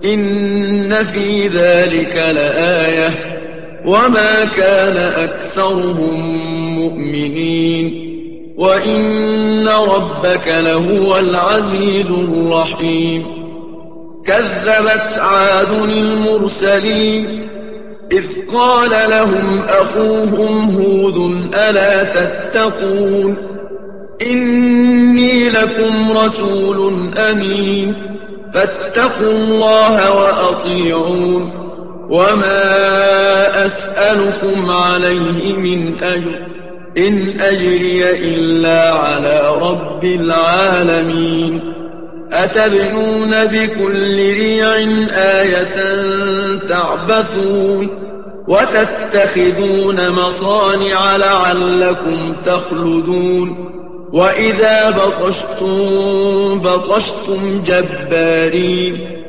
إن في ذلك لآية وما كان أكثرهم مؤمنين وإن ربك لهو العزيز الرحيم كذبت عاد المرسلين إذ قال لهم أخوهم هود ألا تتقون إني لكم رسول أمين فاتقوا الله وأطيعون وما أسألكم عليه من أجر إن أجري إلا على رب العالمين أتبنون بكل ريع آية تعبثون وتتخذون مصانع لعلكم تخلدون وإذا بطشتم جبارين